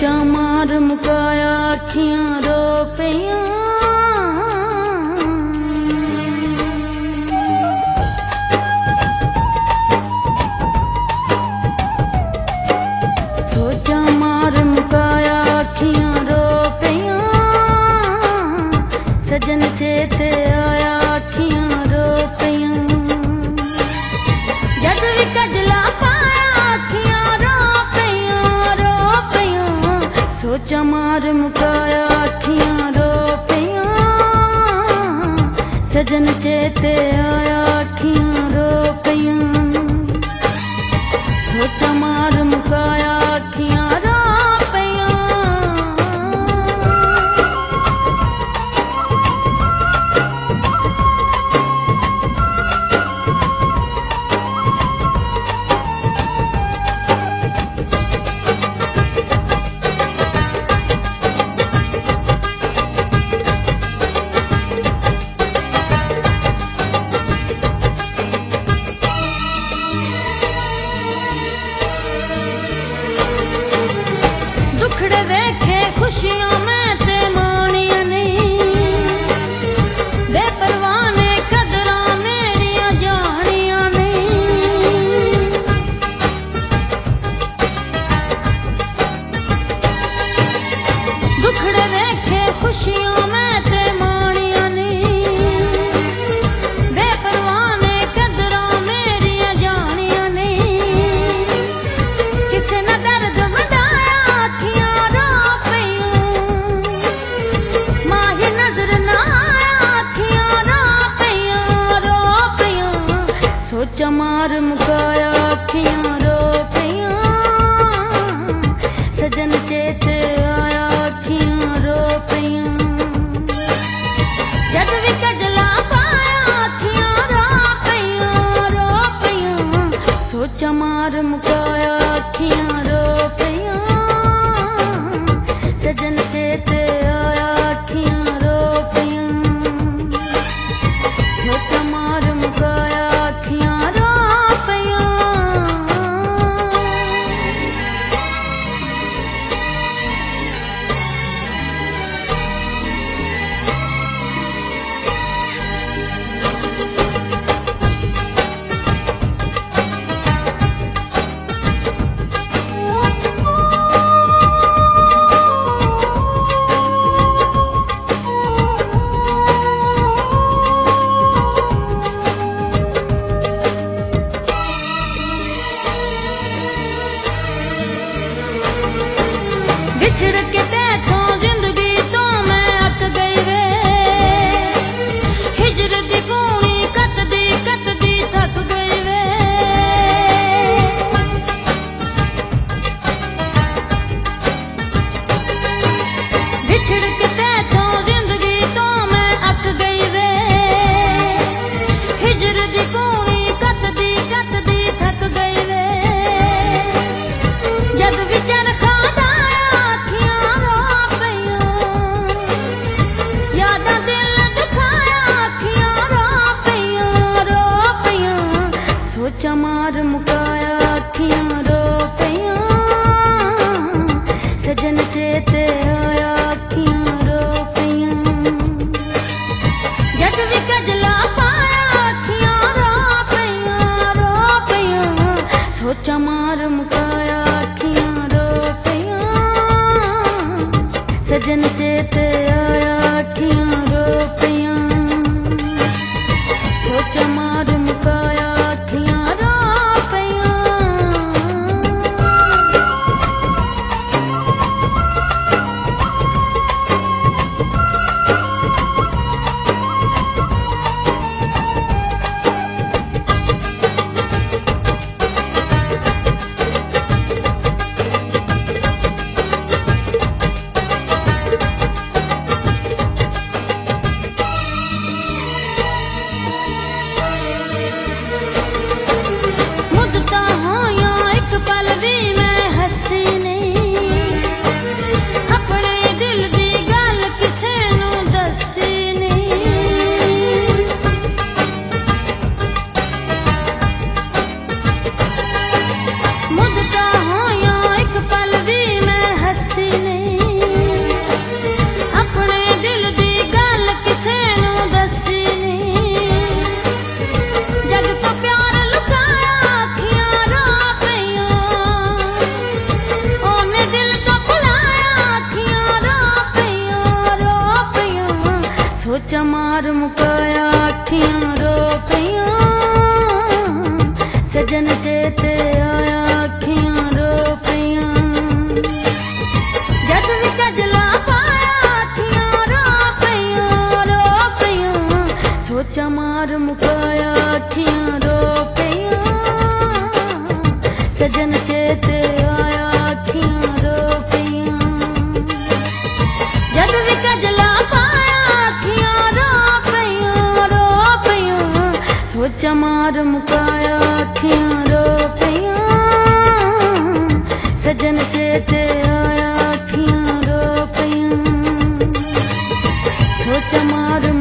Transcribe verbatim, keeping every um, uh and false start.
सोचा मार मुकाया अखियां रो पियां। सोचा मार मुकाया अखियां रो पियां। सजन चेते आया अखियां रो पियां। जद भी कजला पाया अखियां रो पियां रो पियां। सोचा मार मुकाया अखियां रो पियां। सजन चेते आया अखियां रो पियां। सोचा मार मुकाया अखियां रो पियां। दुखड़े देखे खुशियां मैं ते मानिया नहीं। बेपरवाह ने कदरां मेरियां जानिया नहीं। दुखड़े देखे खुशियां मैं ते मानिया नहीं। बेपरवाह ने कदरां मेरियां जानिया नहीं। किसे न दर्द वंडाया अखियां रो पियां। माही नजर ना आया अखियां रो पियां रो पियां। सोचा मार मुकाया अखियां रो पियां। सजन चेते आया अखियां रो पियां। जद भी कजला पाया अखियां रो पियां रो पियां। सोचा मार मुकाया अखियां रो पियां। सजन चेते आया अखियां रो पियां। सोचा मार मुकाया अखियां रो पियां। बिछड़ के बैठों जिंदगी तो मैं अक गई वे। हिजर दी कूनी कतदी कतदी थक गई वे। बिछड़ के बैठों जिंदगी तो मैं अक गई वे। हिजर दी कूनी कतदी कतदी थक गई वे। जद भी चरखा सोचा मार मुकाया अखियां रो पियां। सजन चेते आया अखियां रो पियां। जद भी कजला पाया अखियां रो पियां रो पियां। सोचा मार मुकाया अखियां रो पियां। सजन चेते आया अखियां रो पियां। सोचा मार मुकाया अखियां रो पियां। अखियां रो पियां सजन चेते आया अखियां रो पियां जद भी कजला पाया अखियां रो पियां रो पियां सोचा मार मुकाया अखियां रो पियां सजन चेते आया अखियां रो पियां सोचा मार